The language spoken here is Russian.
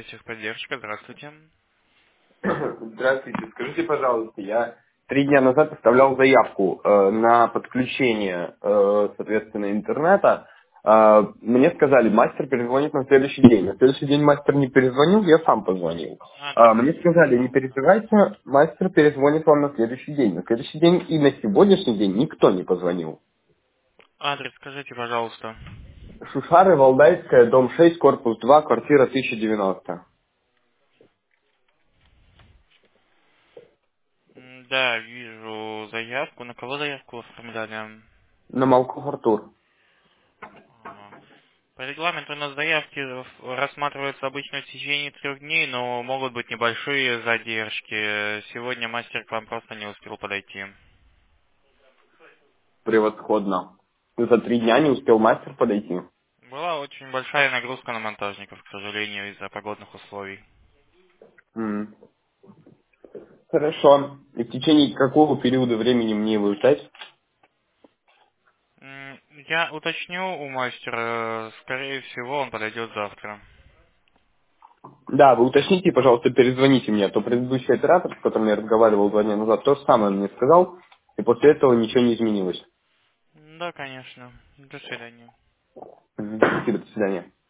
Техподдержка, здравствуйте. Здравствуйте. Скажите, пожалуйста, я 3 дня назад оставлял заявку на подключение, соответственно, интернета. Мне сказали, мастер перезвонит на следующий день. На следующий день мастер не перезвонил, я сам позвонил. Адрес Мне скажите, сказали, не пожалуйста. переживайте, мастер перезвонит вам на следующий день. На следующий день и на сегодняшний день никто не позвонил. Адрес скажите, пожалуйста. Шушары, Валдайская, дом 6, корпус 2, квартира 1090. Да, вижу заявку. На кого заявку оформляли? На Малков Артур. Ага. По регламенту у нас заявки рассматриваются обычно в течение 3 дней, но могут быть небольшие задержки. Сегодня мастер к вам просто не успел подойти. Превосходно. За 3 дня не успел мастер подойти. Была очень большая нагрузка на монтажников, к сожалению, из-за погодных условий. М. Хорошо. И в течение какого периода времени мне его ждать? Я уточню у мастера, скорее всего, он подойдет завтра. Да, вы уточните, пожалуйста, перезвоните мне, а то предыдущий оператор, с которым я разговаривал 2 дня назад, то же самое мне сказал, и после этого ничего не изменилось. Да, конечно. До свидания. Спасибо, до свидания.